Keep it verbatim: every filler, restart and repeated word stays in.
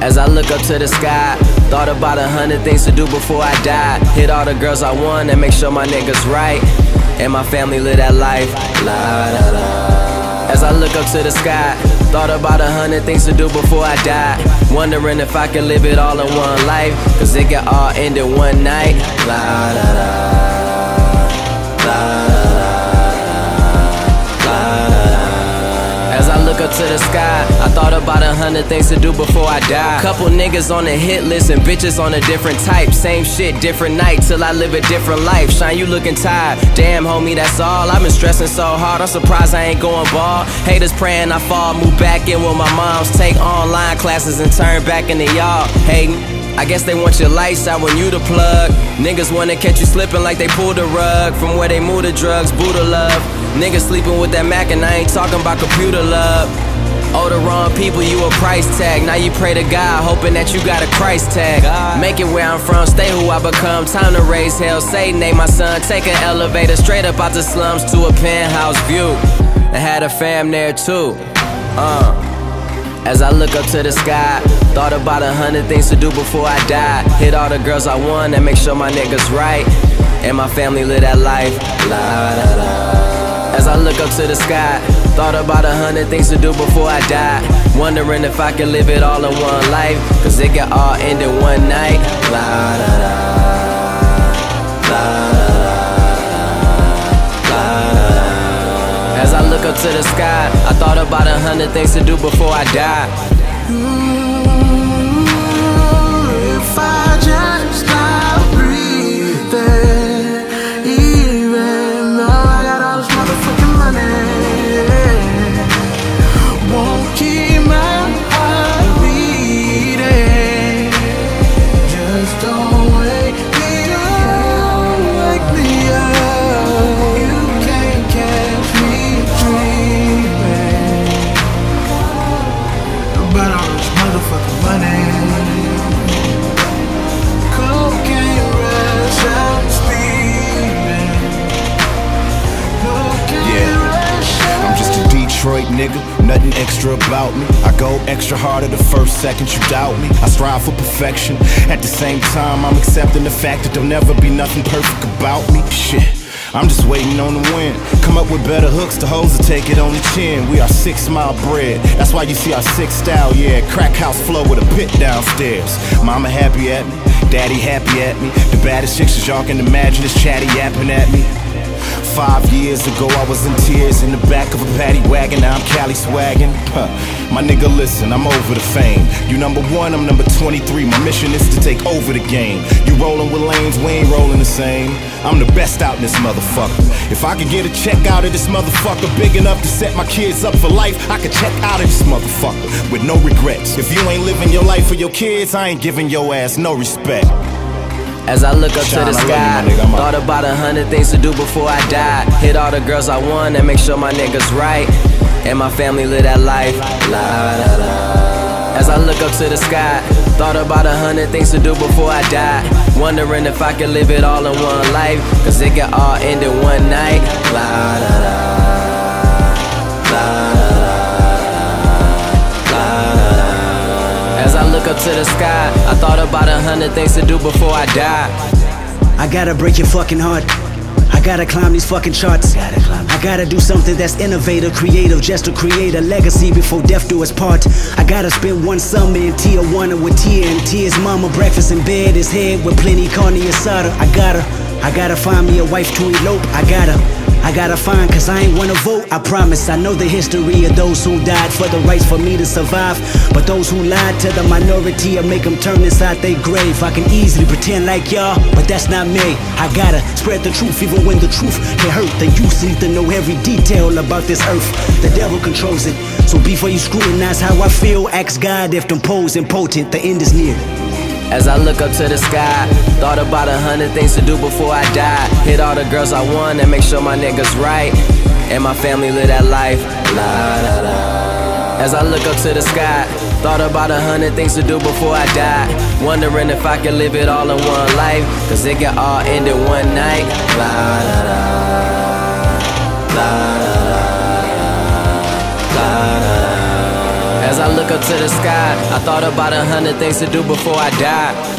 As I look up to the sky, thought about a hundred things to do before I die. Hit all the girls I want and make sure my niggas right, and my family live that life. La, la, la. As I look up to the sky, thought about a hundred things to do before I die. Wondering if I can live it all in one life, cause it can all end in one night. La, la, la. La, la, la. As I look up to the sky, I thought about a hundred things to do before I die. Couple niggas on the hit list and bitches on a different type. Same shit, different night, till I live a different life. Shine, you looking tired, damn homie, that's all. I've been stressing so hard, I'm surprised I ain't going ball. Haters praying I fall, move back in with my moms. Take online classes and turn back into y'all hating. I guess they want your lights out when you the plug. Niggas wanna catch you slipping like they pulled the rug from where they move the drugs, Buddha love. Niggas sleeping with that Mac and I ain't talking about computer love. Oh, the wrong people, you a price tag. Now you pray to God, hoping that you got a Christ tag. Make it where I'm from, stay who I become. Time to raise hell, Satan ain't my son. Take an elevator straight up out the slums to a penthouse view, and had a fam there too. Uh As I look up to the sky, thought about a hundred things to do before I die. Hit all the girls I want and make sure my niggas right, and my family live that life. La, la, la. As I look up to the sky, thought about a hundred things to do before I die. Wondering if I can live it all in one life, cause it can all end in one night. La, la, la. La, la, la. As I look up to the sky, I thought about a hundred things to do before I die. Mm, if I just stop breathing, even though I got all this motherfucking money, won't keep my heart beating. Just don't wake me up, wake me up. You can't catch me dreaming about all this motherfucking money. Cocaine rush, I'm speeding. Cocaine rush, I'm just a Detroit nigga, nothing extra about me. I go extra harder the first second you doubt me. I strive for perfection, at the same time I'm accepting the fact that there'll never be nothing perfect about me. Shit, I'm just waiting on the wind. Come up with better hooks, the hoes to take it on the chin. We are six mile bred, that's why you see our six style, yeah. Crack house flow with a pit downstairs. Mama happy at me, daddy happy at me. The baddest chicks as y'all can imagine is chatty yapping at me. Five years ago I was in tears in the back of a paddy wagon, now I'm Cali swaggin'. Huh. My nigga listen, I'm over the fame. You number one, I'm number twenty-three. My mission is to take over the game. You rollin' with lanes, we ain't rollin' the same. I'm the best out in this motherfucker. If I could get a check out of this motherfucker big enough to set my kids up for life, I could check out of this motherfucker with no regrets. If you ain't living your life for your kids, I ain't giving your ass no respect. As I look up Shine, to the I sky, love you, my nigga, I'm thought about a hundred things to do before I die. Hit all the girls I want and make sure my niggas right, and my family live that life. La, la, la. As I look up to the sky, thought about a hundred things to do before I die. Wondering if I can live it all in one life, cause it can all end in one night. La, la, la. La, la, la. La, la, la. As I look up to the sky, I thought about a hundred things to do before I die. I gotta break your fucking heart. I gotta climb these fucking charts. I gotta do something that's innovative, creative, just to create a legacy before death do us part. I gotta spend one summer in Tijuana with Tia and Tia's mama. Breakfast in bed, his head with plenty carne asada. I gotta, I gotta find me a wife to elope. I gotta, I gotta find, cause I ain't wanna vote. I promise, I know the history of those who died for the rights for me to survive. But those who lied to the minority, I make them turn inside their grave. I can easily pretend like y'all, but that's not me. I gotta spread the truth even when the truth can hurt. The youth need to know every detail about this earth. The devil controls it, so before you scrutinize how I feel, ask God if them poles impotent, the end is near. As I look up to the sky, thought about a hundred things to do before I die. Hit all the girls I want and make sure my niggas right, and my family live that life. La, la, la. As I look up to the sky, thought about a hundred things to do before I die. Wondering if I can live it all in one life, cause it can all end in one night. La, la, la. La, la, la. La, la, la. As I look look up to the sky, I thought about a hundred things to do before I die.